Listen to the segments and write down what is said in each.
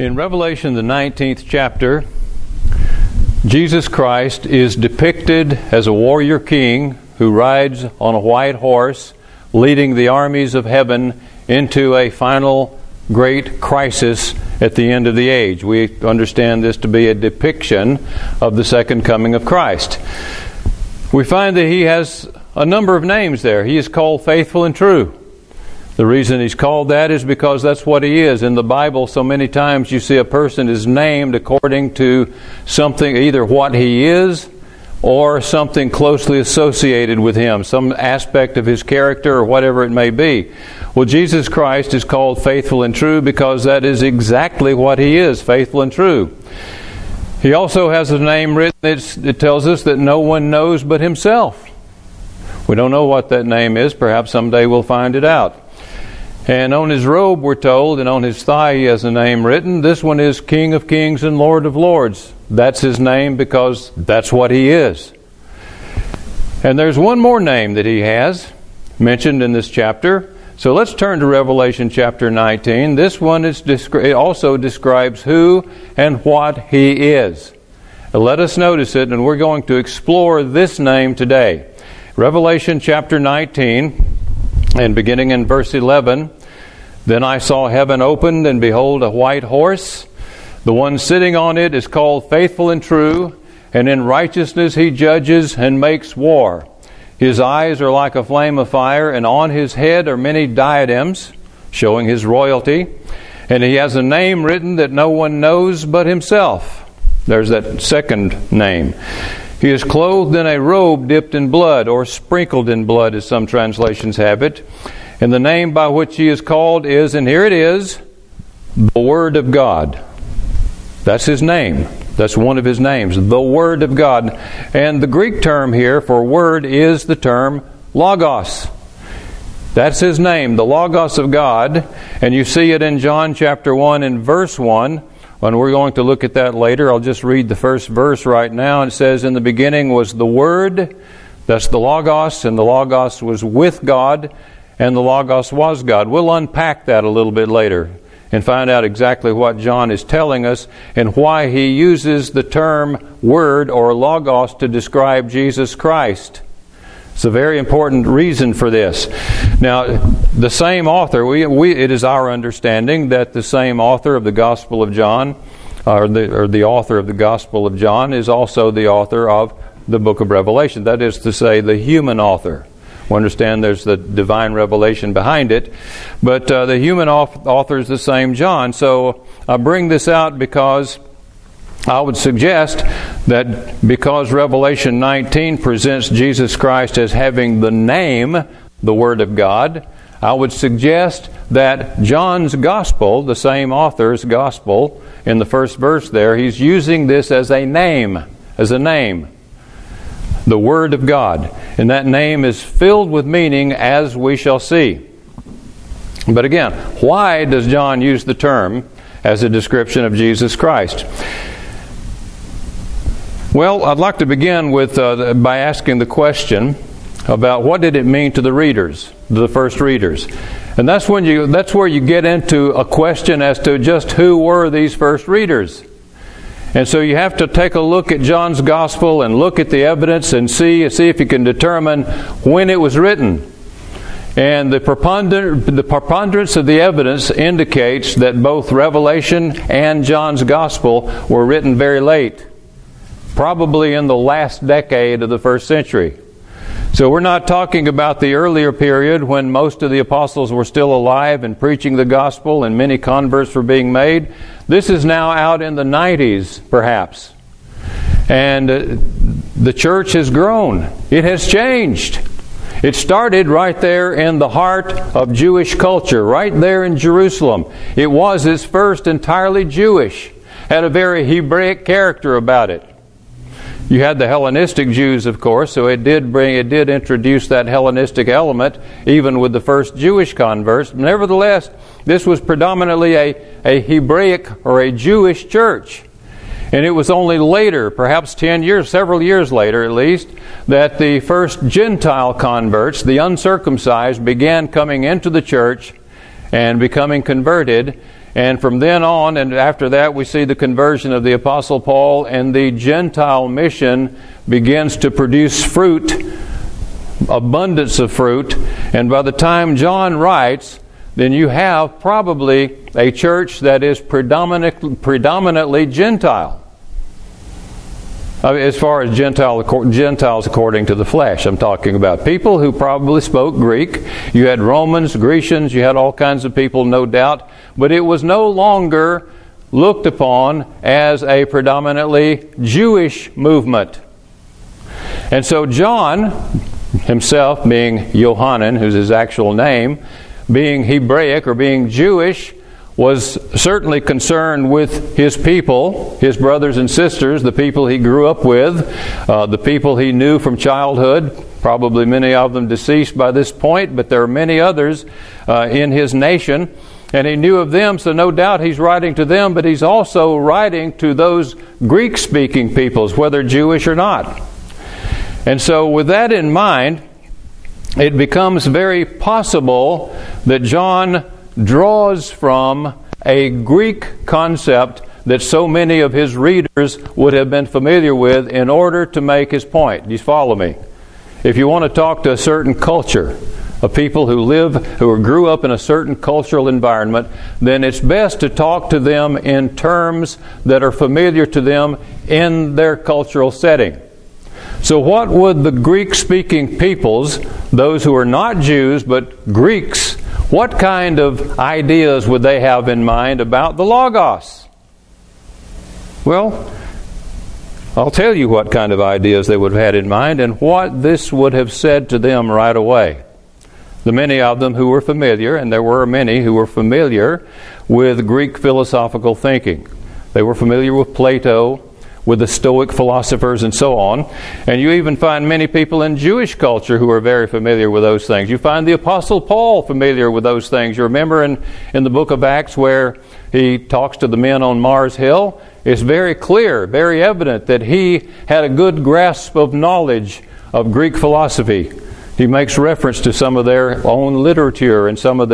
In Revelation, the 19th chapter, Jesus Christ is depicted as a warrior king who rides on a white horse, leading the armies of heaven into a final great crisis at the end of the age. We understand this to be a depiction of the second coming of Christ. We find that he has a number of names there. He is called Faithful and True. The reason he's called that is because that's what he is. In the Bible, so many times you see a person is named according to something, either what he is or something closely associated with him, some aspect of his character or whatever it may be. Well, Jesus Christ is called Faithful and True because that is exactly what he is, faithful and true. He also has a name written that tells us that no one knows but himself. We don't know what that name is. Perhaps someday we'll find it out. And on his robe, we're told, and on his thigh he has a name written. This one is King of Kings and Lord of Lords. That's his name because that's what he is. And there's one more name that he has mentioned in this chapter. So let's turn to Revelation chapter 19. This one it also describes who and what he is. Let us notice it, and we're going to explore this name today. Revelation chapter 19. And beginning in verse 11, Then I saw heaven opened, and behold, a white horse. The one sitting on it is called Faithful and True, and in righteousness he judges and makes war. His eyes are like a flame of fire, and on his head are many diadems, showing his royalty. And he has a name written that no one knows but himself. There's that second name. He is clothed in a robe dipped in blood, or sprinkled in blood, as some translations have it. And the name by which he is called is, and here it is, the Word of God. That's his name. That's one of his names, the Word of God. And the Greek term here for word is the term logos. That's his name, the Logos of God. And you see it in John chapter 1 and verse 1. And we're going to look at that later. I'll just read the first verse right now. It says, In the beginning was the Word, that's the Logos, and the Logos was with God, and the Logos was God. We'll unpack that a little bit later and find out exactly what John is telling us and why he uses the term Word or Logos to describe Jesus Christ. It's a very important reason for this. Now, the same author, it is our understanding that the same author of the Gospel of John, or the author of the Gospel of John, is also the author of the book of Revelation. That is to say, the human author. We understand there's the divine revelation behind it, but the human author is the same John. So I bring this out because I would suggest that because Revelation 19 presents Jesus Christ as having the name, the Word of God, I would suggest that John's Gospel, the same author's Gospel, in the first verse there, he's using this as a name, the Word of God. And that name is filled with meaning, as we shall see. But again, why does John use the term as a description of Jesus Christ? Well, I'd like to begin with by asking the question about what did it mean to the readers, the first readers. And that's where you get into a question as to just who were these first readers. And so you have to take a look at John's Gospel and look at the evidence and see if you can determine when it was written. And the preponderance of the evidence indicates that both Revelation and John's Gospel were written very late, probably in the last decade of the first century. So we're not talking about the earlier period when most of the apostles were still alive and preaching the gospel and many converts were being made. This is now out in the 90s, perhaps. And the church has grown. It has changed. It started right there in the heart of Jewish culture, right there in Jerusalem. It was its first entirely Jewish, had a very Hebraic character about it. You had the Hellenistic Jews, of course, so it did introduce that Hellenistic element, even with the first Jewish converts. Nevertheless, this was predominantly a Hebraic or a Jewish church. And it was only later, perhaps several years later at least, that the first Gentile converts, the uncircumcised, began coming into the church and becoming converted. And from then on, and after that, we see the conversion of the Apostle Paul, and the Gentile mission begins to produce fruit, abundance of fruit. And by the time John writes, then you have probably a church that is predominantly Gentile. As far as Gentiles according to the flesh, I'm talking about people who probably spoke Greek. You had Romans, Grecians, you had all kinds of people, no doubt. But it was no longer looked upon as a predominantly Jewish movement. And so John himself, being Yohanan, who's his actual name, being Hebraic or being Jewish, was certainly concerned with his people, his brothers and sisters, the people he grew up with, the people he knew from childhood, probably many of them deceased by this point, but there are many others in his nation, and he knew of them, so no doubt he's writing to them, but he's also writing to those Greek-speaking peoples, whether Jewish or not. And so with that in mind, it becomes very possible that John draws from a Greek concept that so many of his readers would have been familiar with in order to make his point. You follow me? If you want to talk to a certain culture of people who grew up in a certain cultural environment, then it's best to talk to them in terms that are familiar to them in their cultural setting. So what would the Greek-speaking peoples, those who are not Jews but Greeks, what kind of ideas would they have in mind about the Logos? Well, I'll tell you what kind of ideas they would have had in mind and what this would have said to them right away. The many of them who were familiar, and there were many who were familiar with Greek philosophical thinking. They were familiar with Plato, with the Stoic philosophers and so on. And you even find many people in Jewish culture who are very familiar with those things. You find the Apostle Paul familiar with those things. You remember in the book of Acts where he talks to the men on Mars Hill, it's very clear, very evident that he had a good grasp of knowledge of Greek philosophy. He makes reference to some of their own literature and some of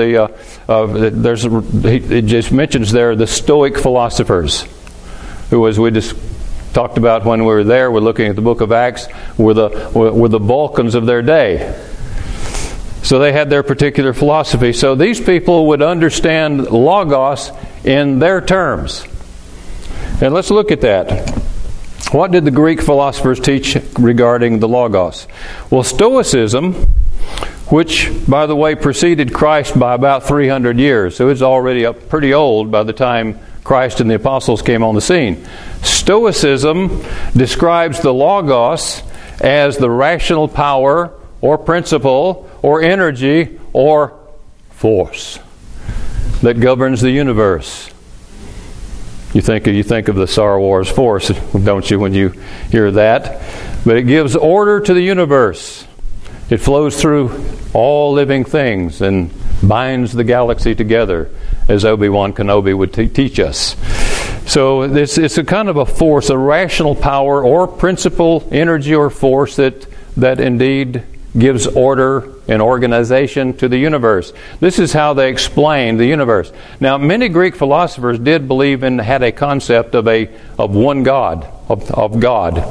it just mentions there the Stoic philosophers, who, as we just talked about when we were there, we're looking at the book of Acts, were the Balkans of their day. So they had their particular philosophy. So these people would understand Logos in their terms. And let's look at that. What did the Greek philosophers teach regarding the Logos? Well, Stoicism, which, by the way, preceded Christ by about 300 years, so it's already pretty old by the time Christ and the apostles came on the scene. Stoicism describes the Logos as the rational power or principle or energy or force that governs the universe. You think of the Star Wars Force, don't you, when you hear that? But it gives order to the universe. It flows through all living things and binds the galaxy together, as Obi-Wan Kenobi would teach us. So it's a kind of a force, a rational power or principle, energy or force that indeed gives order and organization to the universe. This is how they explain the universe. Now, many Greek philosophers did believe had a concept of one God, of God.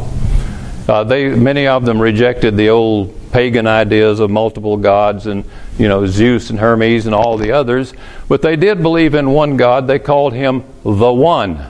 Many of them rejected the old pagan ideas of multiple gods and Zeus and Hermes and all the others, but they did believe in one God. They called him the One.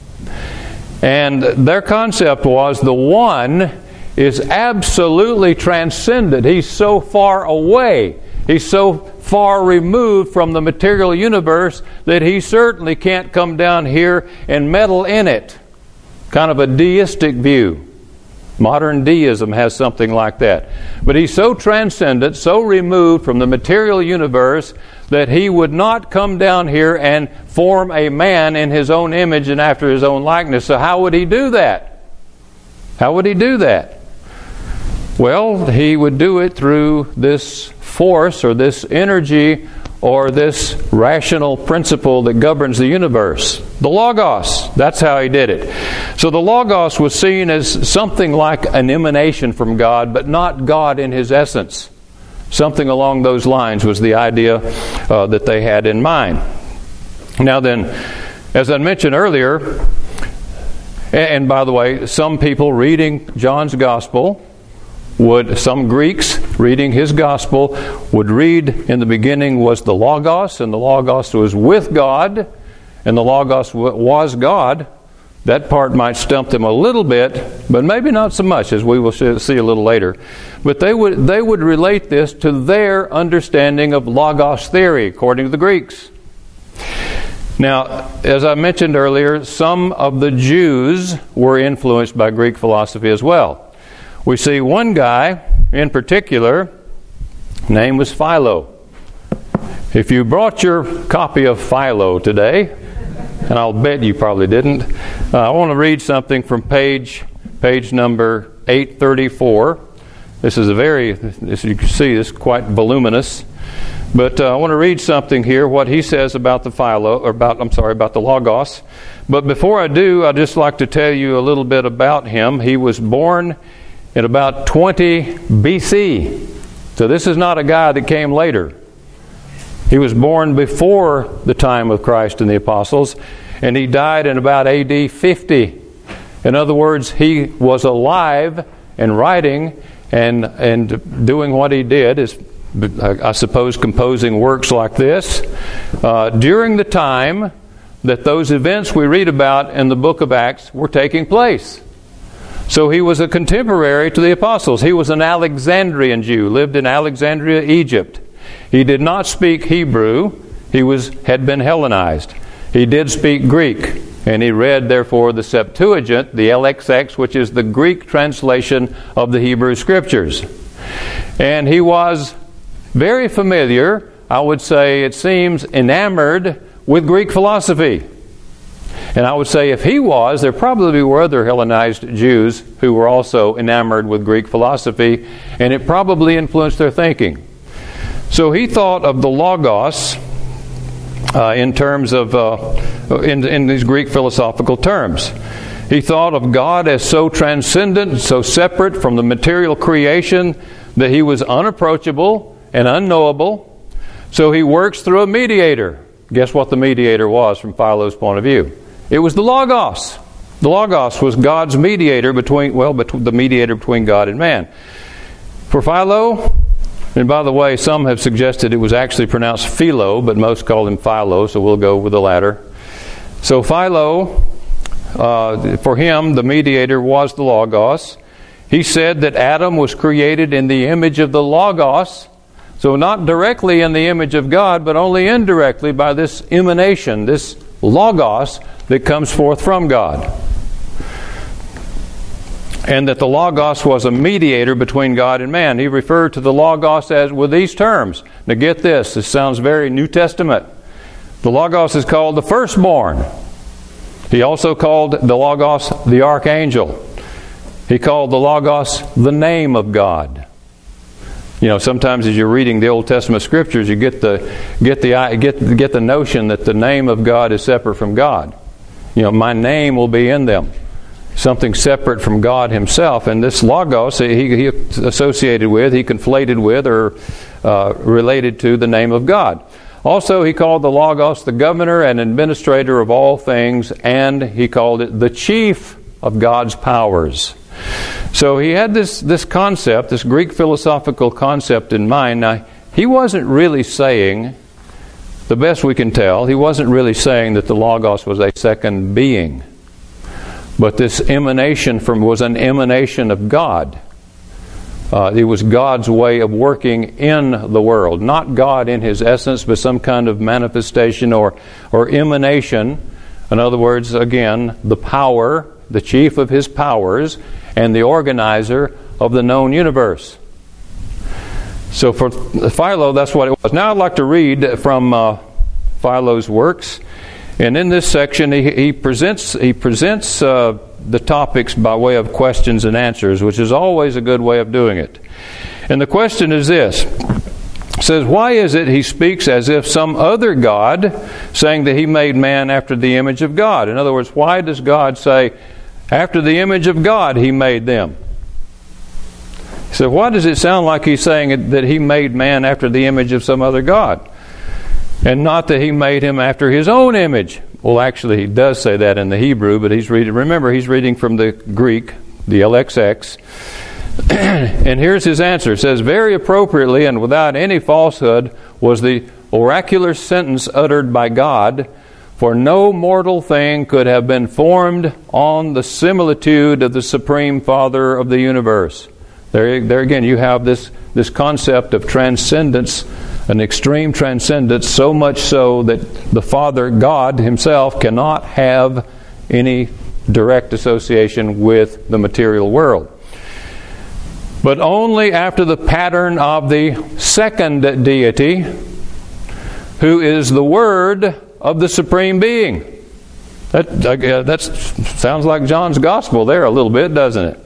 And their concept was the One is absolutely transcendent. He's so far away. He's so far removed from the material universe that he certainly can't come down here and meddle in it. Kind of a deistic view. Modern deism has something like that. But he's so transcendent, so removed from the material universe that he would not come down here and form a man in his own image and after his own likeness. So how would he do that? How would he do that? Well, he would do it through this force or this energy or this rational principle that governs the universe. The Logos. That's how he did it. So the Logos was seen as something like an emanation from God, but not God in his essence. Something along those lines was the idea that they had in mind. Now then, as I mentioned earlier, and by the way, some people reading John's Gospel some Greeks reading his Gospel would read in the beginning was the Logos, and the Logos was with God, and the Logos was God. That part might stump them a little bit, but maybe not so much, as we will see a little later. But they would relate this to their understanding of Logos theory, according to the Greeks. Now, as I mentioned earlier, some of the Jews were influenced by Greek philosophy as well. We see one guy in particular, name was Philo. If you brought your copy of Philo today, and I'll bet you probably didn't, I want to read something from page number 834. This is as you can see, this is quite voluminous. But I want to read something here, what he says about about the Logos. But before I do, I'd just like to tell you a little bit about him. He was born in about 20 BC. So this is not a guy that came later. He was born before the time of Christ and the apostles, and he died in about AD 50. In other words, he was alive and writing and doing what he did, is, I suppose, composing works like this, during the time that those events we read about in the book of Acts were taking place. So he was a contemporary to the apostles. He was an Alexandrian Jew, lived in Alexandria, Egypt. He did not speak Hebrew. He had been Hellenized. He did speak Greek, and he read, therefore, the Septuagint, the LXX, which is the Greek translation of the Hebrew Scriptures. And he was very familiar, I would say, it seems, enamored with Greek philosophy. And I would say if he was, there probably were other Hellenized Jews who were also enamored with Greek philosophy, and it probably influenced their thinking. So he thought of the Logos in terms of in these Greek philosophical terms. He thought of God as so transcendent, so separate from the material creation that he was unapproachable and unknowable. So he works through a mediator. Guess what the mediator was from Philo's point of view? It was the Logos. The Logos was God's mediator between God and man. For Philo, and by the way, some have suggested it was actually pronounced Philo, but most call him Philo, so we'll go with the latter. So Philo, for him, the mediator was the Logos. He said that Adam was created in the image of the Logos, so not directly in the image of God, but only indirectly by this emanation, this Logos that comes forth from God. And that the Logos was a mediator between God and man. He referred to the Logos as with these terms. Now get this sounds very New Testament. The Logos is called the firstborn. He also called the Logos the archangel. He called the Logos the name of God. You know, sometimes as you're reading the Old Testament scriptures, you get the notion that the name of God is separate from God. You know, my name will be in them. Something separate from God Himself. And this Logos, he associated with, he conflated with, or related to the name of God. Also, he called the Logos the governor and administrator of all things, and he called it the chief of God's powers. So he had this concept, this Greek philosophical concept in mind. Now, he wasn't really saying, the best we can tell, he wasn't really saying that the Logos was a second being. But this emanation was an emanation of God. It was God's way of working in the world. Not God in His essence, but some kind of manifestation or emanation. In other words, again, the power, the chief of His powers, and the organizer of the known universe. So for Philo, that's what it was. Now I'd like to read from Philo's works. And in this section, he presents the topics by way of questions and answers, which is always a good way of doing it. And the question is this. It says, why is it he speaks as if some other God, saying that He made man after the image of God? In other words, why does God say, after the image of God He made them? So why does it sound like He's saying that He made man after the image of some other God? And not that he made him after his own image. Well, actually, he does say that in the Hebrew, but he's reading from the Greek, the LXX. And here's his answer. It says, very appropriately and without any falsehood was the oracular sentence uttered by God, for no mortal thing could have been formed on the similitude of the Supreme Father of the universe. There again, you have this concept of transcendence, an extreme transcendence, so much so that the Father, God Himself, cannot have any direct association with the material world. But only after the pattern of the second deity, who is the Word of the Supreme Being. That sounds like John's Gospel there a little bit, doesn't it?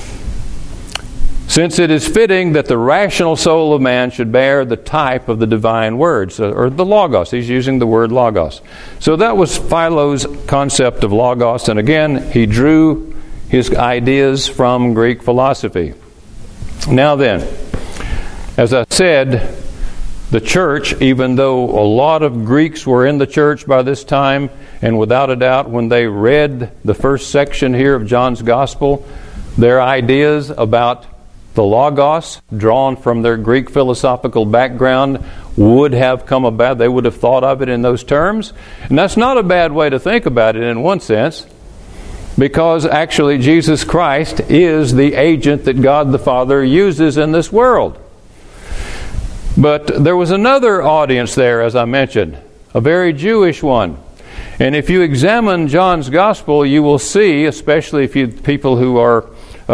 Since it is fitting that the rational soul of man should bear the type of the divine words, or the Logos. He's using the word Logos. So that was Philo's concept of Logos, and again, he drew his ideas from Greek philosophy. Now then, as I said, the church, even though a lot of Greeks were in the church by this time, and without a doubt, when they read the first section here of John's Gospel, their ideas about the Logos, drawn from their Greek philosophical background, would have come about. They would have thought of it in those terms. And that's not a bad way to think about it in one sense, because actually Jesus Christ is the agent that God the Father uses in this world. But there was another audience there, as I mentioned, a very Jewish one. And if you examine John's Gospel, you will see, especially if you people who are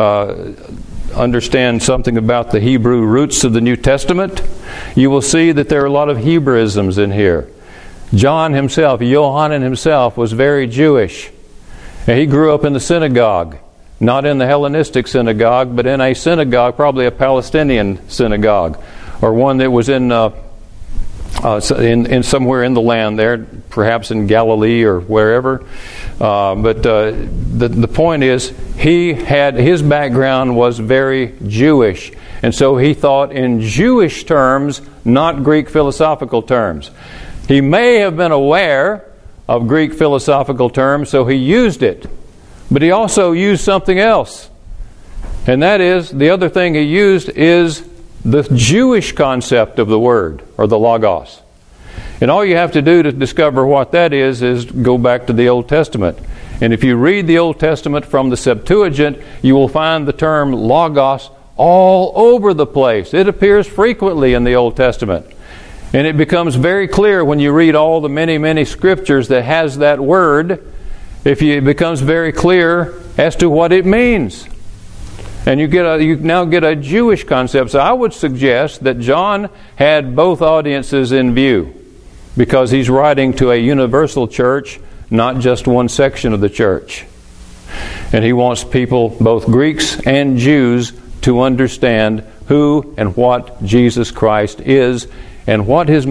understand something about the Hebrew roots of the New Testament, you will see that there are a lot of Hebraisms in here. John himself, Yohanan himself, was very Jewish. And he grew up in the synagogue, not in the Hellenistic synagogue, but in a synagogue, probably a Palestinian synagogue, or one that was in somewhere in the land there, perhaps in Galilee or wherever. But the point is, his background was very Jewish, and so he thought in Jewish terms, not Greek philosophical terms. He may have been aware of Greek philosophical terms, so he used it, but he also used something else, and that is, the other thing he used is the Jewish concept of the Word, or the Logos. And all you have to do to discover what that is go back to the Old Testament. And if you read the Old Testament from the Septuagint, you will find the term Logos all over the place. It appears frequently in the Old Testament. And it becomes very clear when you read all the many, many scriptures that has that word, it becomes very clear as to what it means. And you now get a Jewish concept. So I would suggest that John had both audiences in view, because he's writing to a universal church, not just one section of the church. And he wants people, both Greeks and Jews, to understand who and what Jesus Christ is, and what his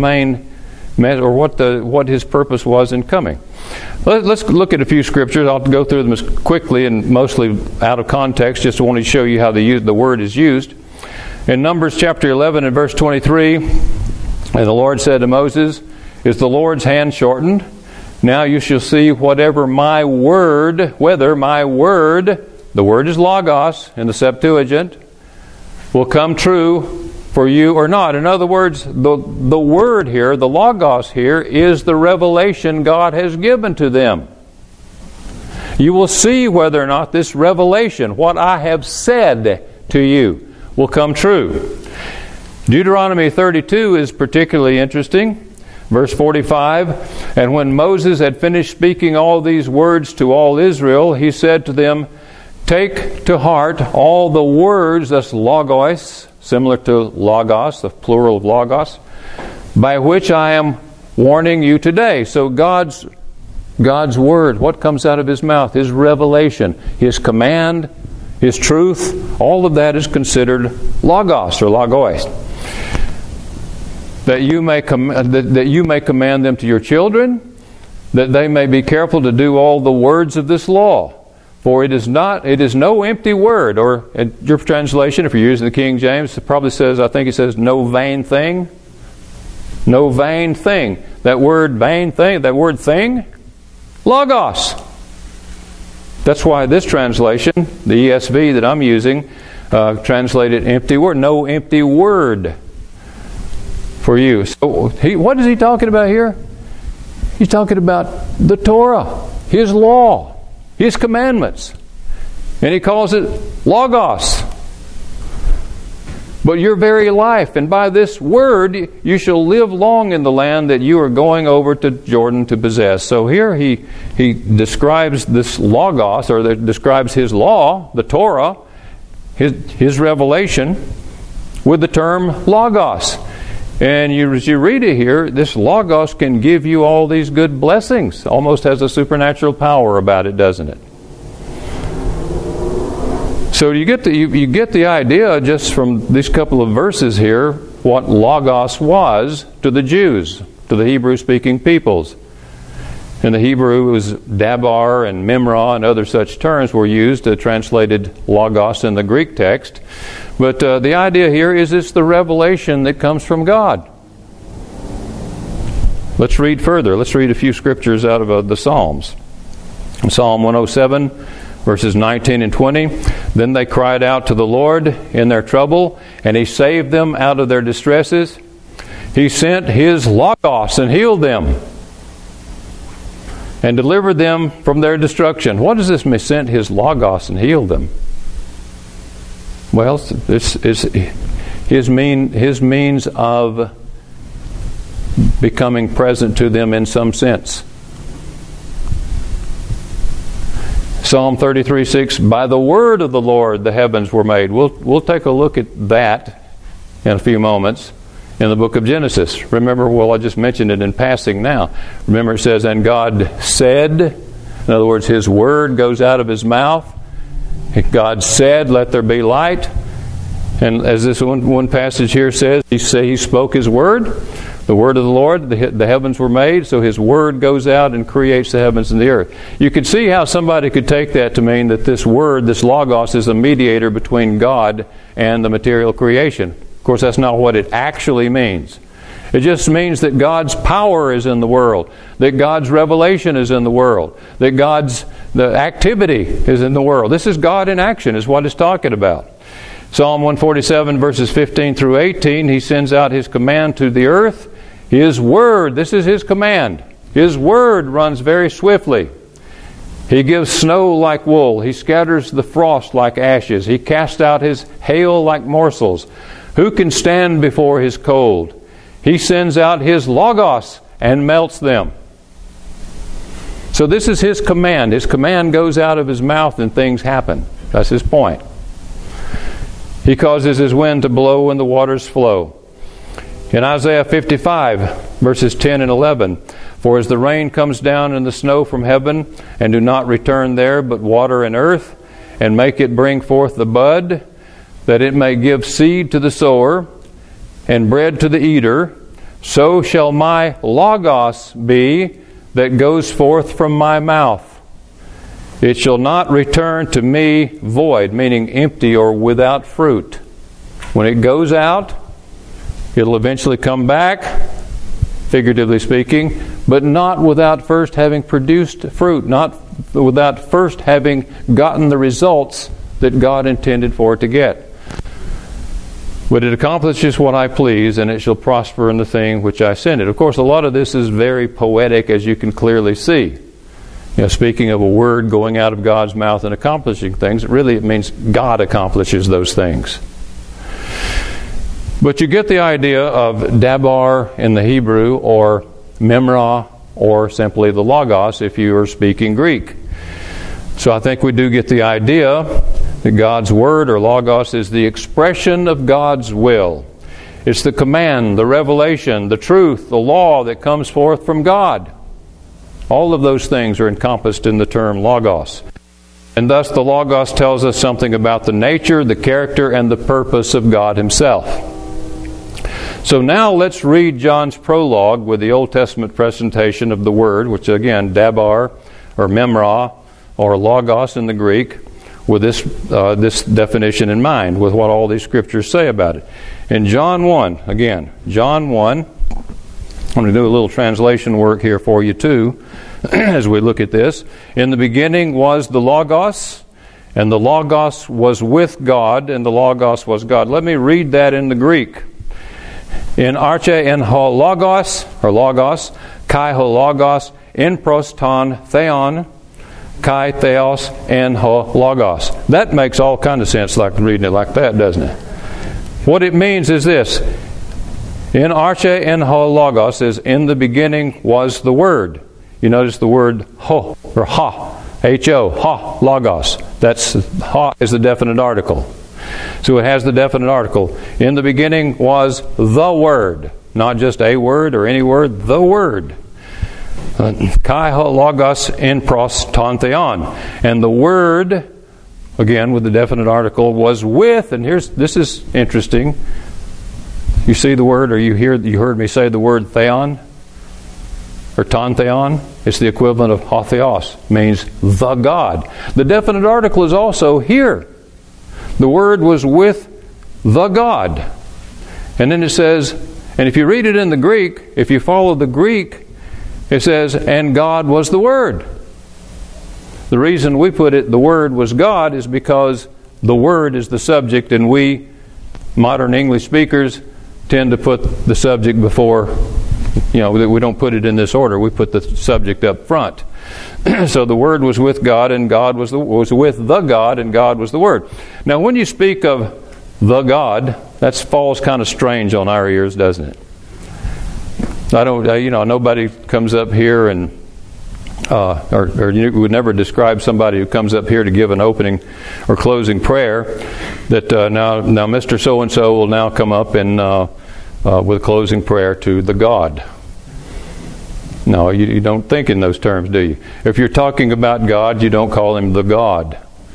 what his purpose was in coming. Let's look at a few scriptures. I'll go through them as quickly and mostly out of context, just wanted to show you how the word is used. In Numbers chapter 11 and verse 23, and the Lord said to Moses, "Is the Lord's hand shortened? Now you shall see whether my word, the word is Logos in the Septuagint, will come true for you or not." In other words, the word here, the Logos here, is the revelation God has given to them. You will see whether or not this revelation, what I have said to you, will come true. Deuteronomy 32 is particularly interesting. Verse 45, "And when Moses had finished speaking all these words to all Israel, he said to them, Take to heart all the words," that's Logos, similar to Logos, the plural of Logos, "by which I am warning you today." So God's word, what comes out of His mouth, His revelation, His command, His truth, all of that is considered Logos or Logos. That you may command them to your children, that they may be careful to do all the words of this law. For it is no empty word, or in your translation, if you're using the King James, it probably says, I think it says, no vain thing. No vain thing. that word vain thing, that word thing? Logos. That's why this translation, the ESV that I'm using, translated empty word. No empty word for you. So what is he talking about here? He's talking about the Torah, His law, His commandments. And he calls it Logos. But your very life, and by this word you shall live long in the land that you are going over to Jordan to possess. So here he describes this Logos, or describes his law, the Torah, his revelation, with the term Logos. And as you read it here, this Logos can give you all these good blessings. Almost has a supernatural power about it, doesn't it? So you get the idea just from these couple of verses here what Logos was to the Jews, to the Hebrew-speaking peoples. In the Hebrew, it was Dabar and Memra and other such terms were used, translated Logos in the Greek text. But the idea here is it's the revelation that comes from God. Let's read further. Let's read a few scriptures out of the Psalms. In Psalm 107, verses 19 and 20, then they cried out to the Lord in their trouble, and He saved them out of their distresses. He sent His Logos and healed them, and delivered them from their destruction. What does this mean, sent His Logos and healed them? Well, it's His means of becoming present to them in some sense. Psalm 33:6, by the word of the Lord the heavens were made. We'll take a look at that in a few moments in the book of Genesis. Remember, well, I just mentioned it in passing now. Remember it says, and God said, in other words, His word goes out of His mouth. God said, let there be light. And as this one passage here says, He spoke His word. The word of the Lord, the heavens were made, so His word goes out and creates the heavens and the earth. You could see how somebody could take that to mean that this word, this Logos, is a mediator between God and the material creation. Of course, that's not what it actually means. It just means that God's power is in the world, that God's revelation is in the world, that the activity is in the world. This is God in action, is what it's talking about. Psalm 147, verses 15 through 18, He sends out His command to the earth. His word, this is His command. His word runs very swiftly. He gives snow like wool. He scatters the frost like ashes. He casts out His hail like morsels. Who can stand before His cold? He sends out His Logos and melts them. So this is His command. His command goes out of His mouth and things happen. That's His point. He causes His wind to blow and the waters flow. In Isaiah 55, verses 10 and 11, for as the rain comes down and the snow from heaven, and do not return there, but water and earth, and make it bring forth the bud, that it may give seed to the sower, and bread to the eater, so shall my Logos be that goes forth from my mouth. It shall not return to me void, meaning empty or without fruit. When it goes out, it'll eventually come back, figuratively speaking, but not without first having produced fruit, not without first having gotten the results that God intended for it to get. But it accomplishes what I please, and it shall prosper in the thing which I send it. Of course, a lot of this is very poetic, as you can clearly see. Speaking of a word going out of God's mouth and accomplishing things, it means God accomplishes those things. But you get the idea of Dabar in the Hebrew, or Memra, or simply the Logos if you are speaking Greek. So I think we do get the idea that God's Word, or Logos, is the expression of God's will. It's the command, the revelation, the truth, the law that comes forth from God. All of those things are encompassed in the term Logos. And thus the Logos tells us something about the nature, the character, and the purpose of God Himself. So now let's read John's prologue with the Old Testament presentation of the Word, which again, Dabar, or Memra, or Logos in the Greek, with this definition in mind, with what all these scriptures say about it. In John 1, again, John 1, I'm going to do a little translation work here for you too as we look at this. In the beginning was the Logos, and the Logos was with God, and the Logos was God. Let me read that in the Greek. In arche en ho logos, or logos, kai ho logos, en pros ton theon, kai theos en ho logos. That makes all kind of sense, like reading it like that, doesn't it? What it means is this. In arche en ho logos is in the beginning was the Word. You notice the word ho, or ha, H-O, ha, logos. That's, ha is the definite article. So it has the definite article. In the beginning was the Word. Not just a word or any word, the Word. Kai ho logos en pros ton theon. And the Word, again with the definite article, was with, and this is interesting. You see the word, or you heard me say the word theon, or ton theon. It's the equivalent of ho theos, means the God. The definite article is also here. The Word was with the God. And then it says, and if you read it in the Greek, if you follow the Greek, it says, and God was the Word. The reason we put it, the Word was God, is because the Word is the subject, and we, modern English speakers, tend to put the subject before, we don't put it in this order. We put the subject up front. So the Word was with God, and God was with the God, and God was the Word. Now, when you speak of the God, that falls kind of strange on our ears, doesn't it? Nobody comes up here and or you would never describe somebody who comes up here to give an opening or closing prayer that now Mr. So-and-so will now come up and with a closing prayer to the God. No, you don't think in those terms, do you? If you're talking about God, you don't call Him the God.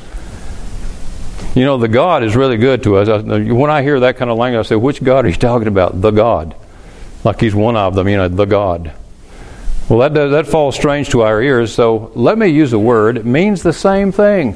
The God is really good to us. When I hear that kind of language, I say, which God are you talking about? The God. Like He's one of them, the God. Well, that falls strange to our ears, so let me use a word. It means the same thing,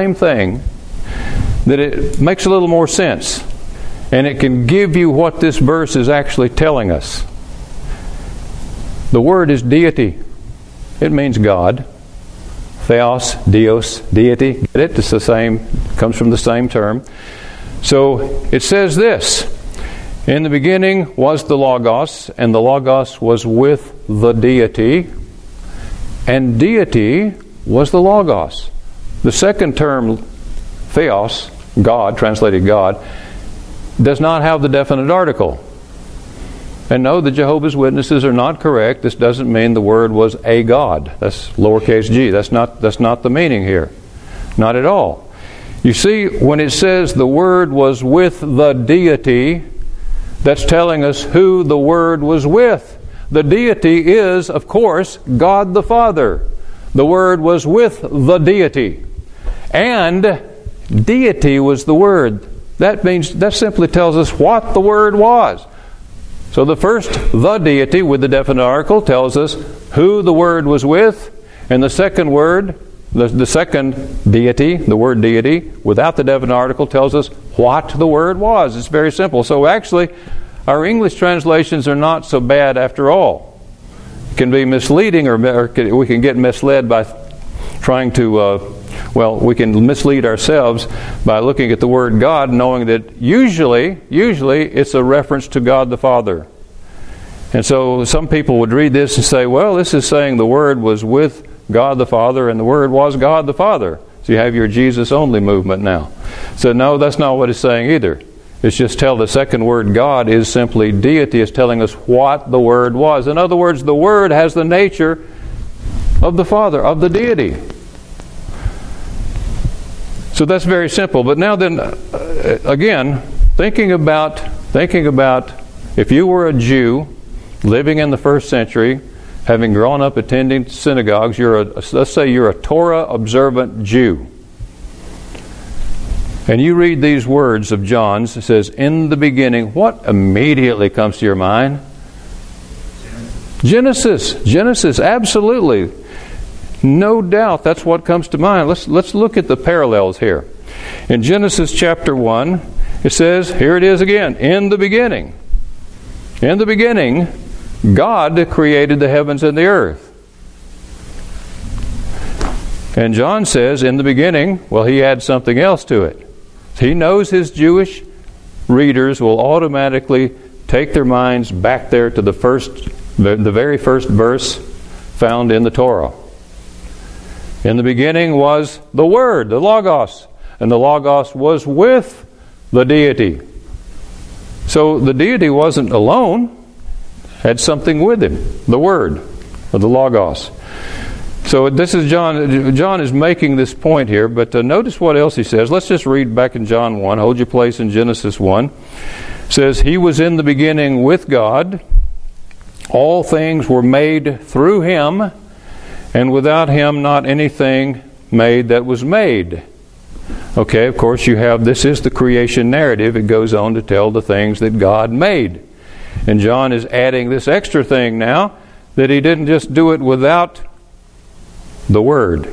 that it makes a little more sense. And it can give you what this verse is actually telling us. The word is deity. It means God. Theos, Dios, deity. Get it? It's the same, comes from the same term. So it says this. In the beginning was the Logos, and the Logos was with the deity, and deity was the Logos. The second term, Theos, God, translated God, does not have the definite article. And no, the Jehovah's Witnesses are not correct. This doesn't mean the Word was a God. That's lowercase g. That's not the meaning here. Not at all. You see, when it says the Word was with the deity, that's telling us who the Word was with. The deity is, of course, God the Father. The Word was with the deity. And deity was the Word. That simply tells us what the Word was. So the first, the deity, with the definite article, tells us who the Word was with. And the second word, the second deity, the word deity, without the definite article, tells us what the Word was. It's very simple. So actually, our English translations are not so bad after all. It can be misleading, or we can get misled by trying to, we can mislead ourselves by looking at the word God, knowing that usually it's a reference to God the Father. And so some people would read this and say, well, this is saying the Word was with God the Father, and the Word was God the Father. So you have your Jesus only movement now. So no, that's not what it's saying either. It's just the second word, God, is simply deity. It's telling us what the Word was. In other words, the Word has the nature of the Father, of the deity. So that's very simple. But now then, again, thinking about if you were a Jew living in the first century, having grown up attending synagogues, let's say you're a Torah observant Jew. And you read these words of John's, it says, in the beginning, what immediately comes to your mind? Genesis, absolutely. No doubt that's what comes to mind. Let's look at the parallels here. In Genesis chapter 1, it says, here it is again, in the beginning. In the beginning, God created the heavens and the earth. And John says in the beginning, well, he adds something else to it. He knows his Jewish readers will automatically take their minds back there to the very first verse found in the Torah. In the beginning was the Word, the Logos, and the Logos was with the deity. So the deity wasn't alone, had something with him, the Word, or the Logos. So this is John. John is making this point here, but notice what else he says. Let's just read back in John 1. Hold your place in Genesis 1. It says, He was in the beginning with God. All things were made through Him, and without Him not anything made that was made. Okay, of course you have, this is the creation narrative. It goes on to tell the things that God made. And John is adding this extra thing now, that He didn't just do it without the Word.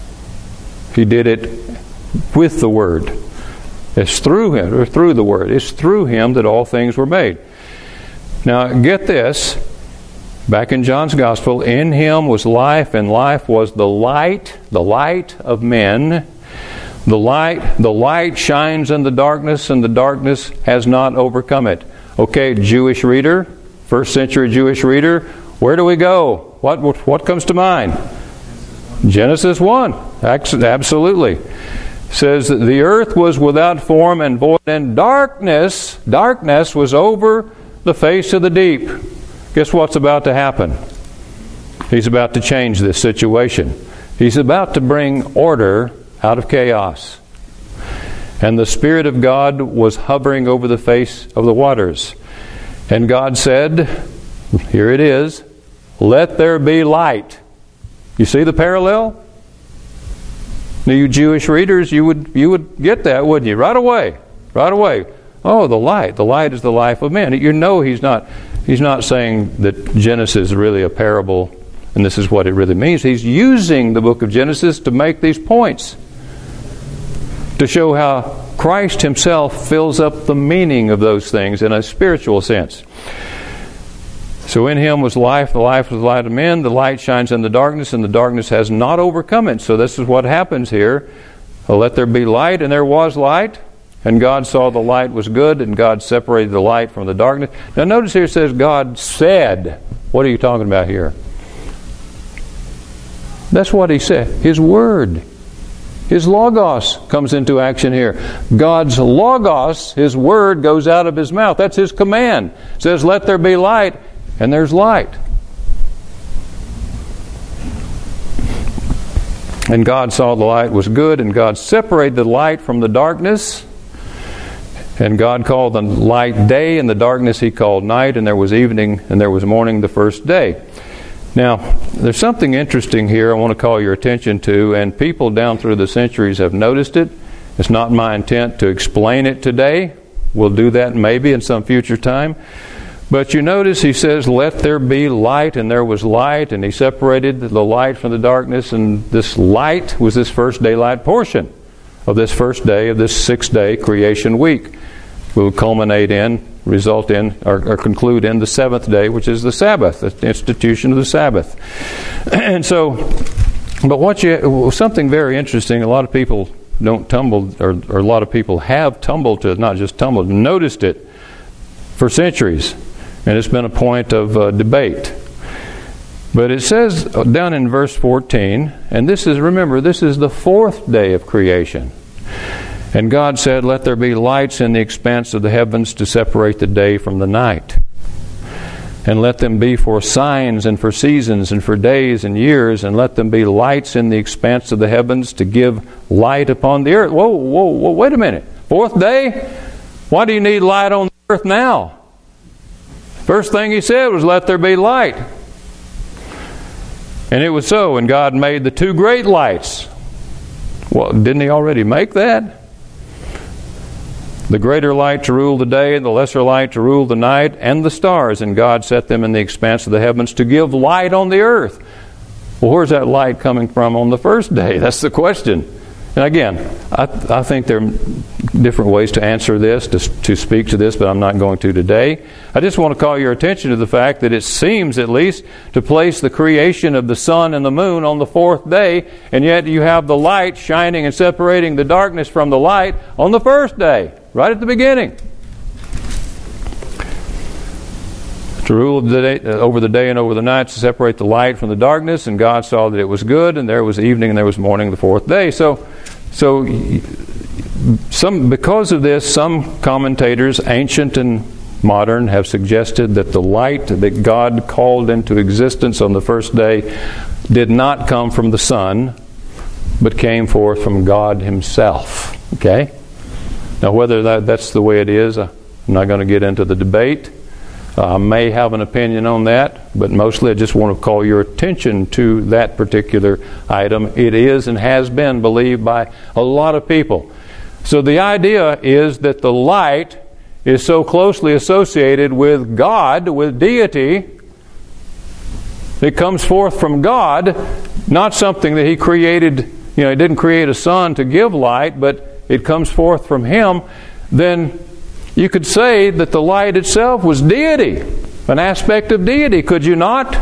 He did it with the Word. It's through Him, or through the Word. It's through Him that all things were made. Now, get this. Back in John's Gospel, in Him was life, and life was the light of men. The light shines in the darkness, and the darkness has not overcome it. Okay, Jewish reader, first century Jewish reader, where do we go? What comes to mind? Genesis 1. Absolutely. It says that the earth was without form and void, and darkness was over the face of the deep. Guess what's about to happen? He's about to change this situation. He's about to bring order out of chaos. And the Spirit of God was hovering over the face of the waters. And God said, here it is, let there be light. You see the parallel? Now, you Jewish readers, you would get that, wouldn't you? Right away. Oh, the light. The light is the life of man. You know he's not saying that Genesis is really a parable and this is what it really means. He's using the book of Genesis to make these points, to show how Christ Himself fills up the meaning of those things in a spiritual sense. So in Him was life, the life was the light of men, the light shines in the darkness, and the darkness has not overcome it. So this is what happens here. Let there be light, and there was light, and God saw the light was good, and God separated the light from the darkness. Now notice here it says God said. What are you talking about here? That's what He said. His Word. His Logos comes into action here. God's Logos, His Word, goes out of His mouth. That's His command. It says, let there be light, and there's light. And God saw the light was good, and God separated the light from the darkness. And God called the light day, and the darkness He called night, and there was evening, and there was morning the first day. Now, there's something interesting here I want to call your attention to, and people down through the centuries have noticed it. It's not my intent to explain it today. We'll do that maybe in some future time. But you notice He says, let there be light, and there was light, and He separated the light from the darkness, and this light was this first daylight portion of this first day of this 6-day creation week. Will culminate in, result in, or conclude in the seventh day, which is the Sabbath, the institution of the Sabbath. And so, but something very interesting, a lot of people don't tumble, or a lot of people have tumbled to, not just tumbled, noticed it for centuries. And it's been a point of debate. But it says down in verse 14, and this is the fourth day of creation. And God said, let there be lights in the expanse of the heavens to separate the day from the night. And let them be for signs and for seasons and for days and years. And let them be lights in the expanse of the heavens to give light upon the earth. Whoa, wait a minute. Fourth day? Why do you need light on the earth now? First thing He said was, let there be light. And it was so. And God made the two great lights. Well, didn't He already make that? The greater light to rule the day, and the lesser light to rule the night, and the stars. And God set them in the expanse of the heavens to give light on the earth. Well, where's that light coming from on the first day? That's the question. And again, I think there are different ways to answer this, to speak to this, but I'm not going to today. I just want to call your attention to the fact that it seems, at least, to place the creation of the sun and the moon on the fourth day, and yet you have the light shining and separating the darkness from the light on the first day, right at the beginning. To rule over the day and over the night, to separate the light from the darkness, and God saw that it was good, and there was evening and there was morning the fourth day. So because of this, some commentators, ancient and modern, have suggested that the light that God called into existence on the first day did not come from the sun, but came forth from God Himself. Okay? Now, whether that's the way it is, I'm not going to get into the debate. I may have an opinion on that, but mostly I just want to call your attention to that particular item. It is and has been believed by a lot of people. So the idea is that the light is so closely associated with God, with deity. It comes forth from God, not something that He created. He didn't create a sun to give light, but it comes forth from Him. Then you could say that the light itself was deity, an aspect of deity, could you not?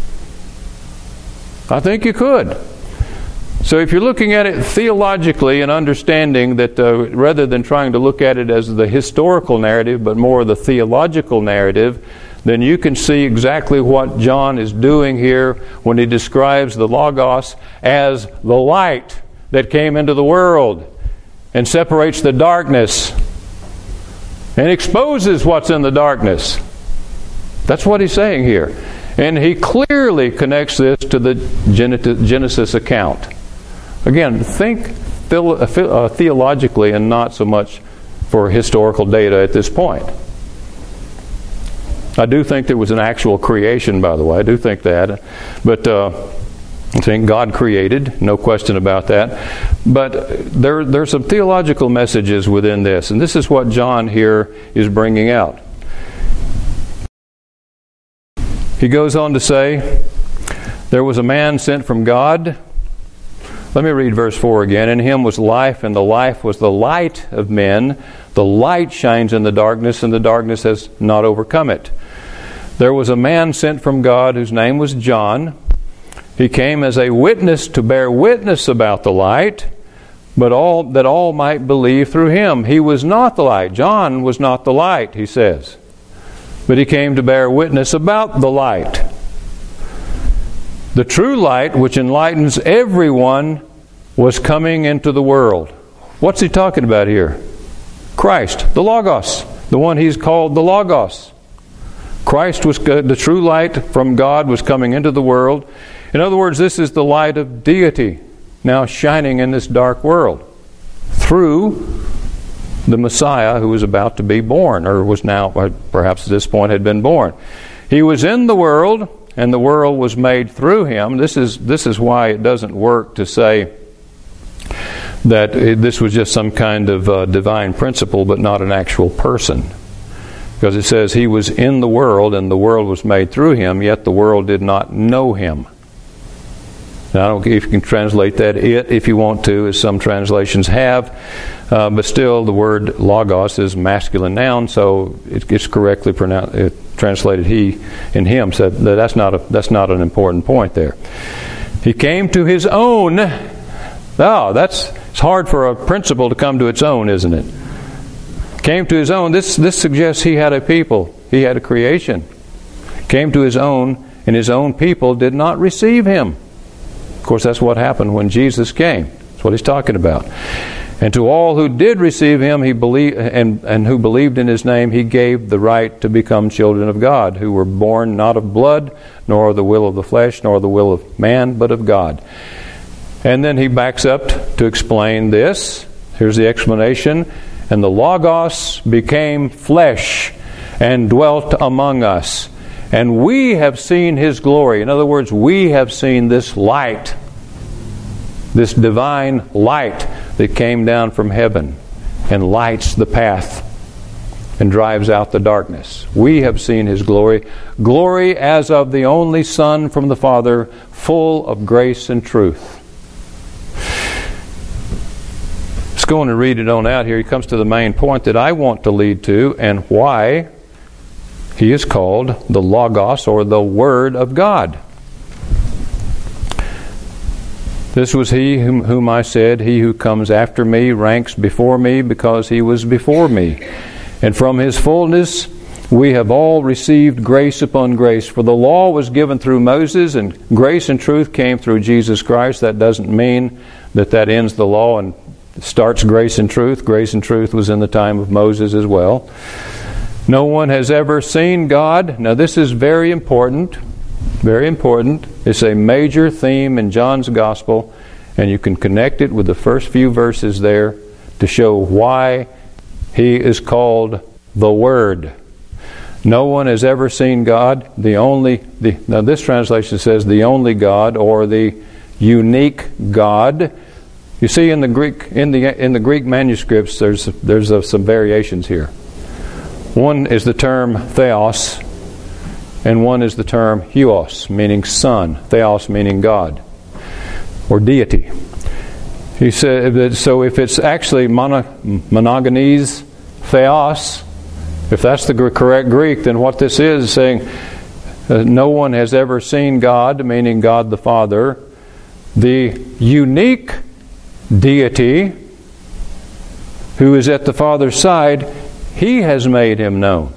I think you could. So if you're looking at it theologically and understanding that rather than trying to look at it as the historical narrative, but more the theological narrative, then you can see exactly what John is doing here when he describes the Logos as the light that came into the world and separates the darkness and exposes what's in the darkness. That's what he's saying here. And he clearly connects this to the Genesis account. Again, think theologically and not so much for historical data at this point. I do think there was an actual creation, by the way. I do think that. But I think God created, no question about that. But there's some theological messages within this, and this is what John here is bringing out. He goes on to say, there was a man sent from God. Let me read verse 4 again. In Him was life, and the life was the light of men. The light shines in the darkness, and the darkness has not overcome it. There was a man sent from God whose name was John. He came as a witness to bear witness about the light, but that all might believe through him. He was not the light. John was not the light, he says. But he came to bear witness about the light. The true light, which enlightens everyone, was coming into the world. What's he talking about here? Christ, the Logos, the one he's called the Logos. Christ was the true light from God was coming into the world. In other words, this is the light of deity now shining in this dark world through the Messiah who was about to be born, or was now, perhaps at this point, had been born. He was in the world, and the world was made through Him. This is why it doesn't work to say that this was just some kind of divine principle, but not an actual person. Because it says He was in the world, and the world was made through Him, yet the world did not know Him. Now, I don't know if you can translate that if you want to, as some translations have, but still the word Logos is masculine noun, so it gets correctly translated He and Him. So that's not an important point there. He came to His own. It's hard for a principle to come to its own, isn't it? Came to His own. This suggests He had a people. He had a creation. Came to His own, and His own people did not receive Him. Of course, that's what happened when Jesus came. That's what He's talking about. And to all who did receive Him, He believed, and who believed in His name, He gave the right to become children of God, who were born not of blood, nor of the will of the flesh, nor the will of man, but of God. And then he backs up to explain this. Here's the explanation. And the Logos became flesh and dwelt among us. And we have seen His glory. In other words, we have seen this light, this divine light that came down from heaven and lights the path and drives out the darkness. We have seen His glory, glory as of the only Son from the Father, full of grace and truth. Let's go on and read it on out here. He comes to the main point that I want to lead to, and why he is called the Logos, or the Word of God. This was he whom I said, he who comes after me ranks before me, because he was before me. And from his fullness we have all received grace upon grace. For the law was given through Moses, and grace and truth came through Jesus Christ. That doesn't mean that ends the law and starts grace and truth. Grace and truth was in the time of Moses as well. No one has ever seen God. Now this is very important. Very important. It's a major theme in John's Gospel, and you can connect it with the first few verses there to show why he is called the Word. No one has ever seen God. Now this translation says the only God, or the unique God. You see, in the Greek manuscripts, there's some variations here. One is the term theos, and one is the term huios, meaning son. Theos meaning God or deity. He said that, so if it's actually monogenes theos, if that's the correct Greek, then what this is saying, no one has ever seen God, meaning God the Father. The unique deity who is at the Father's side, he has made him known.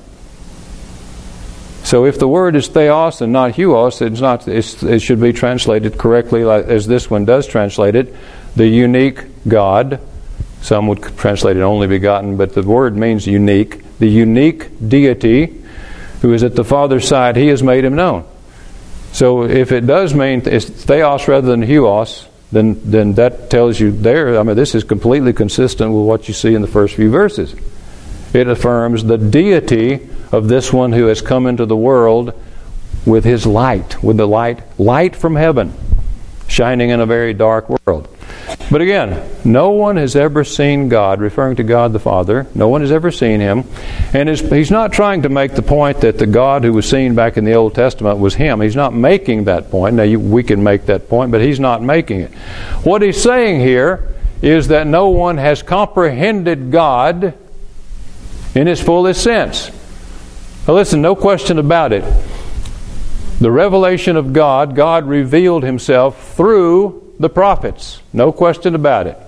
So if the word is theos and not huios, it should be translated correctly, as this one does translate it, the unique God. Some would translate it only begotten, but the word means unique. The unique deity who is at the Father's side, he has made him known. So if it does mean it's theos rather than huios, then that tells you there, this is completely consistent with what you see in the first few verses. It affirms the deity of this one who has come into the world with his light, with the light from heaven, shining in a very dark world. But again, no one has ever seen God, referring to God the Father. No one has ever seen him. And he's not trying to make the point that the God who was seen back in the Old Testament was him. He's not making that point. Now, we can make that point, but he's not making it. What he's saying here is that no one has comprehended God in his fullest sense. Now listen, no question about it. The revelation of God, God revealed himself through the prophets. No question about it.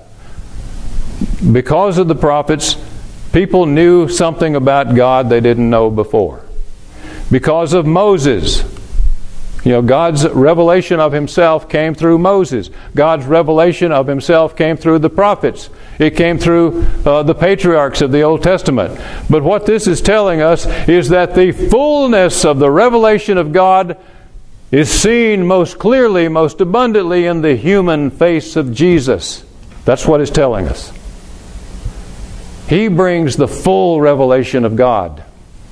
Because of the prophets, people knew something about God they didn't know before. Because of Moses, God's revelation of himself came through Moses. God's revelation of himself came through the prophets. It came through the patriarchs of the Old Testament. But what this is telling us is that the fullness of the revelation of God is seen most clearly, most abundantly in the human face of Jesus. That's what it's telling us. He brings the full revelation of God.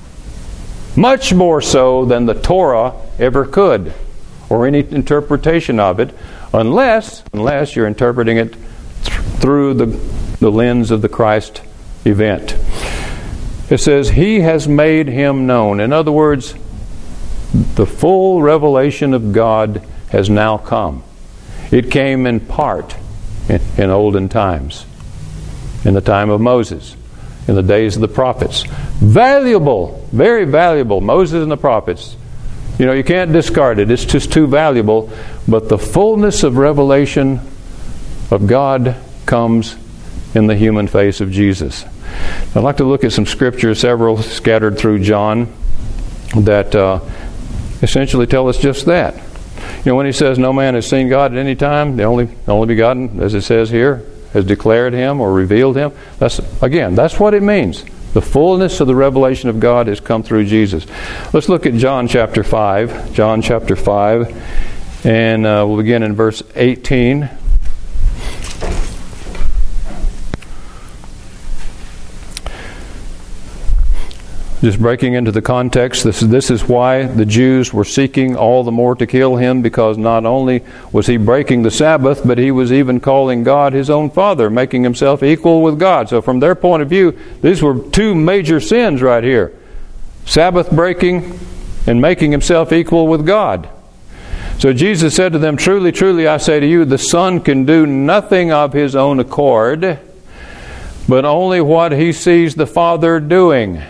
Much more so than the Torah ever could, or any interpretation of it, unless you're interpreting it through the lens of the Christ event. It says, He has made him known. In other words, the full revelation of God has now come. It came in part in olden times, in the time of Moses, in the days of the prophets. Valuable, very valuable. Moses and the prophets. You can't discard it. It's just too valuable. But the fullness of revelation of God comes in the human face of Jesus. I'd like to look at some scriptures, several scattered through John, that essentially tell us just that. When he says no man has seen God at any time, the only begotten, as it says here, has declared him or revealed him. That's what it means. The fullness of the revelation of God has come through Jesus. Let's look at John chapter 5. John chapter 5, and we'll begin in verse 18. Just breaking into the context, this is why the Jews were seeking all the more to kill him, because not only was he breaking the Sabbath, but he was even calling God his own Father, making himself equal with God. So from their point of view, these were two major sins right here. Sabbath breaking and making himself equal with God. So Jesus said to them, Truly, truly, I say to you, the Son can do nothing of his own accord, but only what he sees the Father doing.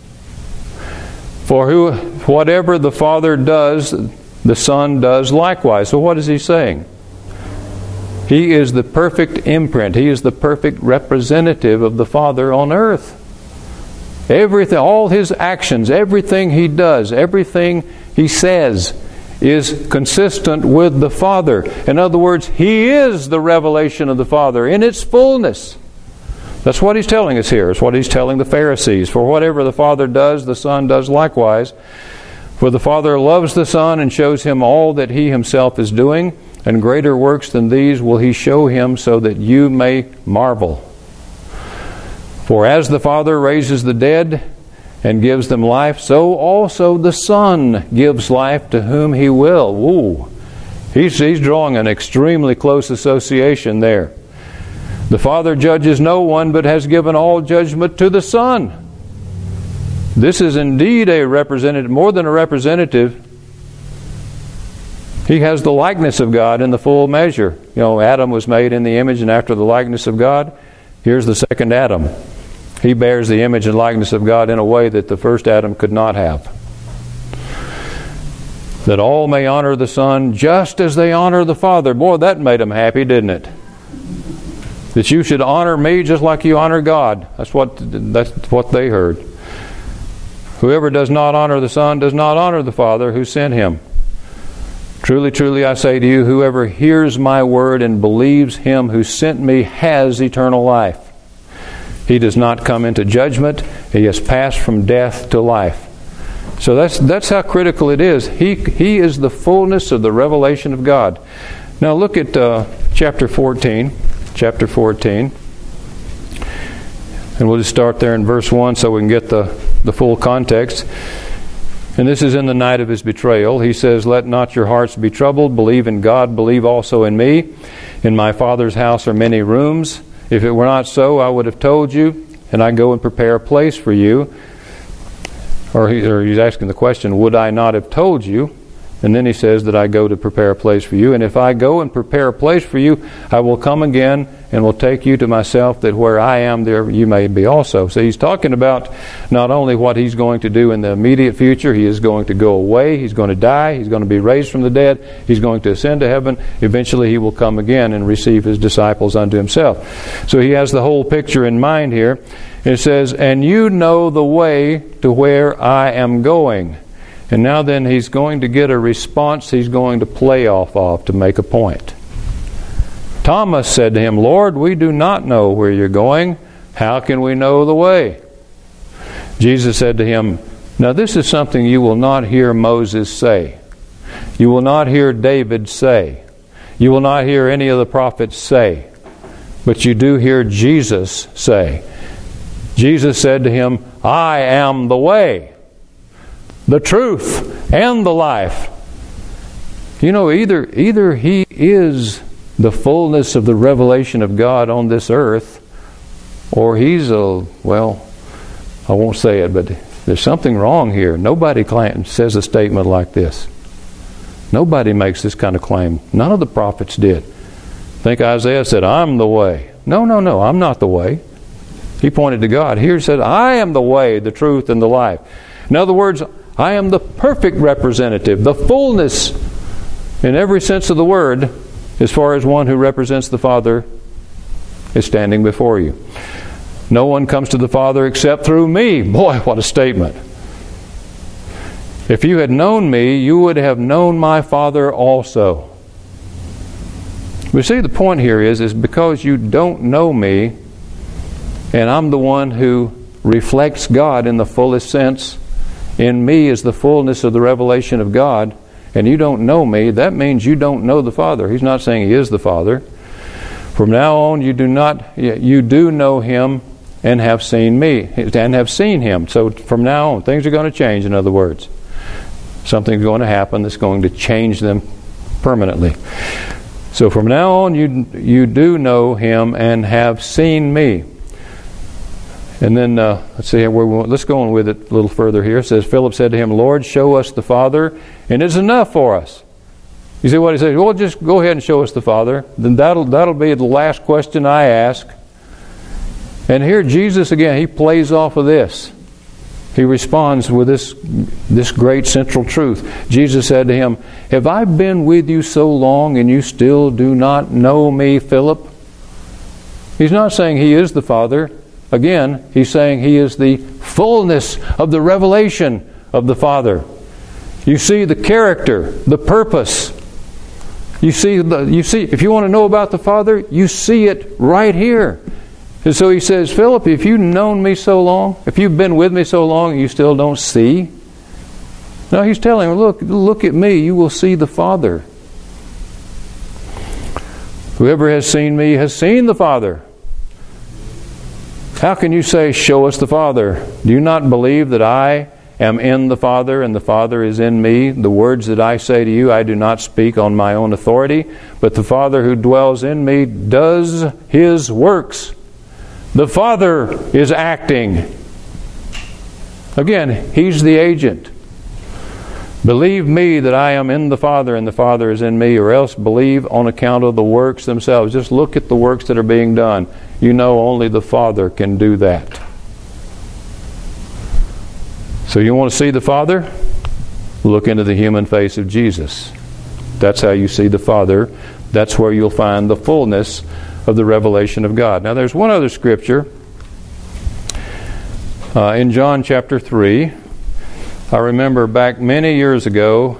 For whatever the Father does, the Son does likewise. So what is he saying? He is the perfect imprint. He is the perfect representative of the Father on earth. Everything, all his actions, everything he does, everything he says is consistent with the Father. In other words, he is the revelation of the Father in its fullness. That's what he's telling us here. It's what he's telling the Pharisees. For whatever the Father does, the Son does likewise. For the Father loves the Son and shows him all that he himself is doing, and greater works than these will he show him, so that you may marvel. For as the Father raises the dead and gives them life, so also the Son gives life to whom he will. Woo! He's drawing an extremely close association there. The Father judges no one, but has given all judgment to the Son. This is indeed a representative, more than a representative. He has the likeness of God in the full measure. You know, Adam was made in the image and after the likeness of God. Here's the second Adam. He bears the image and likeness of God in a way that the first Adam could not have. That all may honor the Son just as they honor the Father. Boy, that made them happy, didn't it? That you should honor me just like you honor God. That's what they heard. Whoever does not honor the Son does not honor the Father who sent him. Truly, truly, I say to you, whoever hears my word and believes him who sent me has eternal life. He does not come into judgment. He has passed from death to life. So that's how critical it is. He is the fullness of the revelation of God. Now look at chapter 14. Chapter 14. And we'll just start there in verse 1 so we can get the full context. And this is in the night of his betrayal. He says, "Let not your hearts be troubled. Believe in God. Believe also in me. In my Father's house are many rooms. If it were not so, I would have told you, and I go and prepare a place for you." Or he's asking the question, would I not have told you? And then he says that I go to prepare a place for you. And if I go and prepare a place for you, I will come again and will take you to myself, that where I am, there you may be also. So he's talking about not only what he's going to do in the immediate future. He is going to go away. He's going to die. He's going to be raised from the dead. He's going to ascend to heaven. Eventually he will come again and receive his disciples unto himself. So he has the whole picture in mind here. It says, "And you know the way to where I am going." And now then he's going to get a response he's going to play off of to make a point. Thomas said to him, "Lord, we do not know where you're going. How can we know the way?" Jesus said to him, "Now this is something you will not hear Moses say. You will not hear David say. You will not hear any of the prophets say. But you do hear Jesus say." Jesus said to him, "I am the way, the truth, and the life." You know, either he is the fullness of the revelation of God on this earth, or he's I won't say it, but there's something wrong here. Nobody says a statement like this. Nobody makes this kind of claim. None of the prophets did. I think Isaiah said, "I'm the way." No, I'm not the way. He pointed to God. Here he said, "I am the way, the truth, and the life." In other words, I am the perfect representative, the fullness in every sense of the word, as far as one who represents the Father is standing before you. No one comes to the Father except through me. Boy, what a statement. If you had known me, you would have known my Father also. We see the point here is because you don't know me, and I'm the one who reflects God in the fullest sense. In me is the fullness of the revelation of God, and you don't know me, that means you don't know the Father. He's not saying He is the Father. From now on, you do know Him and have seen me, and have seen Him. So from now on, things are going to change, in other words. Something's going to happen that's going to change them permanently. So from now on, you do know Him and have seen me. And then, let's go on with it a little further here. It says, Philip said to him, "Lord, show us the Father, and it's enough for us." You see what he says? Well, just go ahead and show us the Father. Then that'll be the last question I ask. And here Jesus again, he plays off of this. He responds with this great central truth. Jesus said to him, "Have I been with you so long and you still do not know me, Philip?" He's not saying he is the Father. Again, he's saying he is the fullness of the revelation of the Father. You see the character, the purpose. You see, if you want to know about the Father, you see it right here. And so he says, "Philip, if you've known me so long, if you've been with me so long, you still don't see?" No, he's telling him, look at me, you will see the Father. Whoever has seen me has seen the Father. How can you say, "Show us the Father"? Do you not believe that I am in the Father and the Father is in me? The words that I say to you, I do not speak on my own authority, but the Father who dwells in me does His works. The Father is acting. Again, He's the agent. Believe me that I am in the Father and the Father is in me, or else believe on account of the works themselves. Just look at the works that are being done. You know only the Father can do that. So you want to see the Father? Look into the human face of Jesus. That's how you see the Father. That's where you'll find the fullness of the revelation of God. Now there's one other scripture in John chapter 3. I remember back many years ago,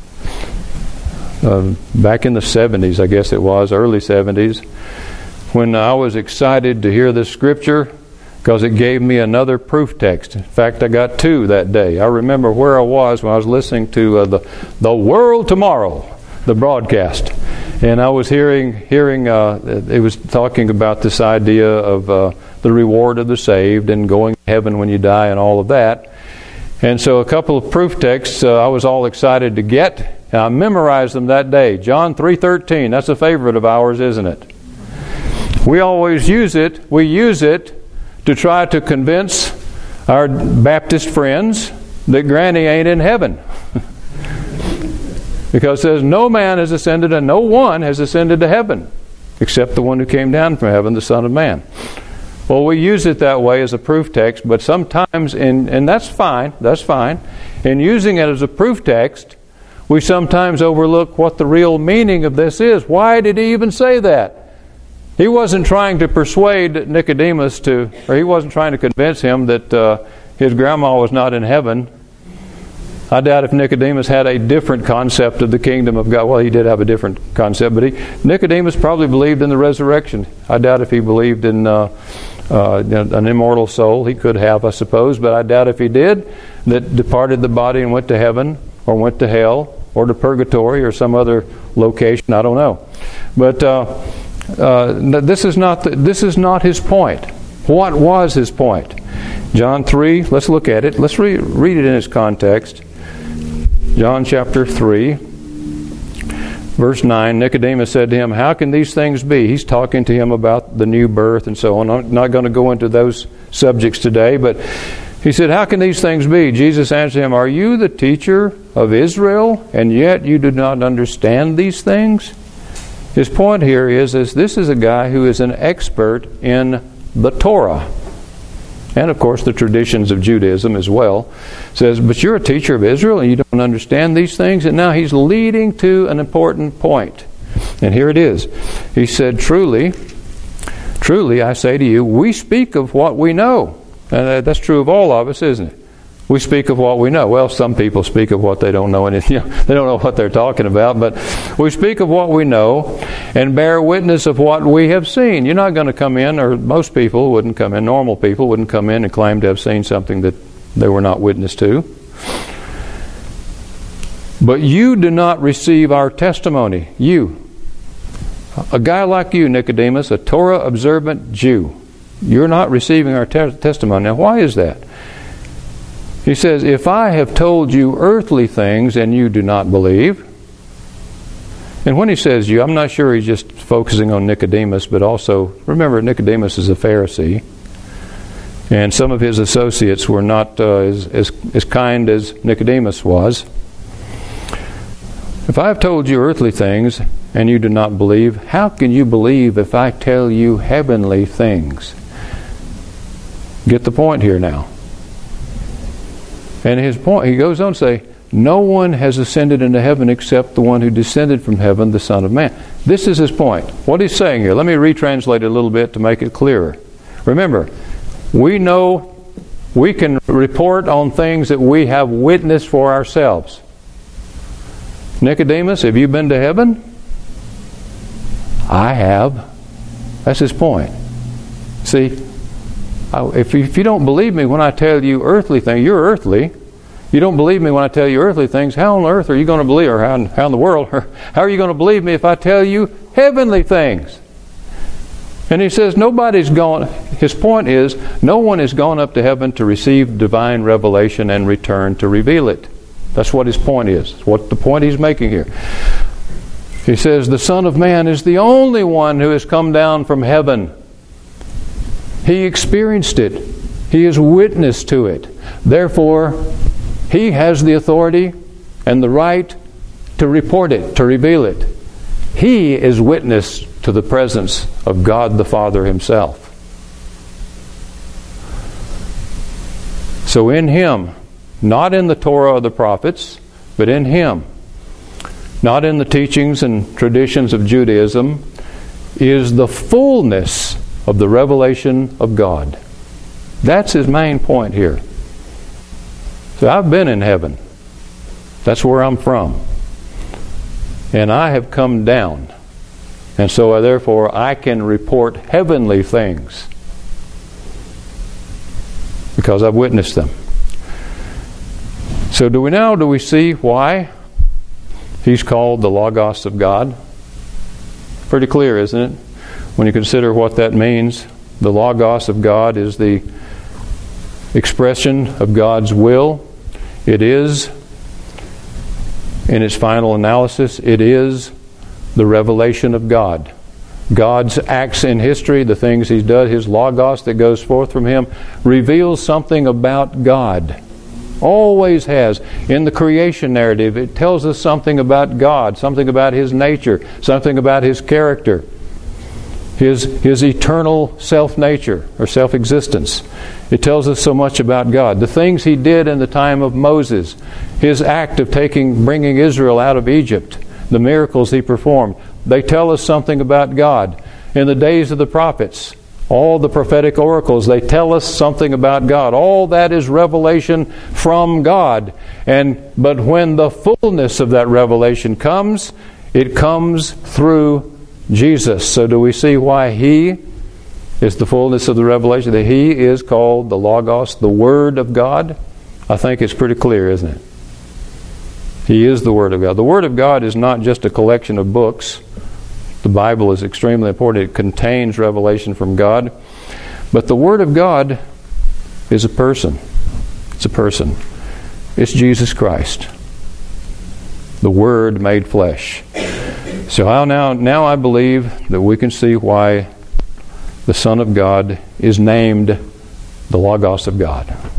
back in the 70s, I guess it was, early 70s, when I was excited to hear this scripture because it gave me another proof text. In fact, I got two that day. I remember where I was when I was listening to the World Tomorrow, the broadcast. And I was hearing it was talking about this idea of the reward of the saved and going to heaven when you die and all of that. And so a couple of proof texts I was all excited to get, and I memorized them that day. John 3:13, that's a favorite of ours, isn't it? We always use it. We use it to try to convince our Baptist friends that Granny ain't in heaven. Because it says, "No man has ascended and no one has ascended to heaven, except the one who came down from heaven, the Son of Man." Well, we use it that way as a proof text, but sometimes, and that's fine, in using it as a proof text, we sometimes overlook what the real meaning of this is. Why did he even say that? He wasn't trying to persuade Nicodemus or he wasn't trying to convince him that his grandma was not in heaven. I doubt if Nicodemus had a different concept of the kingdom of God. Well, he did have a different concept, but Nicodemus probably believed in the resurrection. I doubt if he believed in an immortal soul. He could have, I suppose, but I doubt if he did, that departed the body and went to heaven or went to hell or to purgatory or some other location. I don't know. But this is not his point. What was his point? John 3, let's look at it. Let's read it in its context. John chapter 3, verse 9, Nicodemus said to him, "How can these things be?" He's talking to him about the new birth and so on. I'm not going to go into those subjects today, but he said, "How can these things be?" Jesus answered him, "Are you the teacher of Israel, and yet you do not understand these things?" His point here is this is a guy who is an expert in the Torah. And of course the traditions of Judaism as well. Says, but you're a teacher of Israel and you don't understand these things. And now he's leading to an important point. And here it is. He said, Truly, I say to you, we speak of what we know. And that's true of all of us, isn't it? We speak of what we know. Well, some people speak of what they don't know. They don't know what they're talking about. But we speak of what we know and bear witness of what we have seen. You're not going to come in, or most people wouldn't come in, normal people wouldn't come in and claim to have seen something that they were not witness to. But you do not receive our testimony. You. A guy like you, Nicodemus, a Torah-observant Jew. You're not receiving our testimony. Now, why is that? He says, if I have told you earthly things and you do not believe. And when he says you, I'm not sure he's just focusing on Nicodemus, but also, remember, Nicodemus is a Pharisee. And some of his associates were not as kind as Nicodemus was. If I have told you earthly things and you do not believe, how can you believe if I tell you heavenly things? Get the point here now. And his point, he goes on to say, no one has ascended into heaven except the one who descended from heaven, the Son of Man. This is his point. What he's saying here, let me retranslate it a little bit to make it clearer. Remember, we know we can report on things that we have witnessed for ourselves. Nicodemus, have you been to heaven? I have. That's his point. See, if you don't believe me when I tell you earthly things, you're earthly. You don't believe me when I tell you earthly things, how on earth are you going to believe, or how in the world, or how are you going to believe me if I tell you heavenly things? And he says nobody's gone, his point is, no one has gone up to heaven to receive divine revelation and return to reveal it. That's what his point is. That's what the point he's making here. He says the Son of Man is the only one who has come down from heaven. He experienced it. He has witnessed to it. Therefore, he has the authority and the right to report it, to reveal it. He is witness to the presence of God the Father himself. So in him, not in the Torah or the prophets, but in him, not in the teachings and traditions of Judaism, is the fullness of the revelation of God. That's his main point here. So I've been in heaven. That's where I'm from. And I have come down. And so therefore I can report heavenly things because I've witnessed them. So do we see why he's called the Logos of God? Pretty clear, isn't it? When you consider what that means, the Logos of God is the expression of God's will. It is, in its final analysis, it is the revelation of God. God's acts in history, the things He's done, His Logos that goes forth from Him, reveals something about God. Always has. In the creation narrative, it tells us something about God, something about His nature, something about His character, His eternal self-nature or self-existence. It tells us so much about God. The things He did in the time of Moses, His act of bringing Israel out of Egypt, the miracles He performed, they tell us something about God. In the days of the prophets, all the prophetic oracles, they tell us something about God. All that is revelation from God. But when the fullness of that revelation comes, it comes through Jesus. So do we see why He is the fullness of the revelation? That He is called the Logos, the Word of God? I think it's pretty clear, isn't it? He is the Word of God. The Word of God is not just a collection of books. The Bible is extremely important. It contains revelation from God. But the Word of God is a person. It's a person. It's Jesus Christ. The Word made flesh. So now I believe that we can see why the Son of God is named the Logos of God.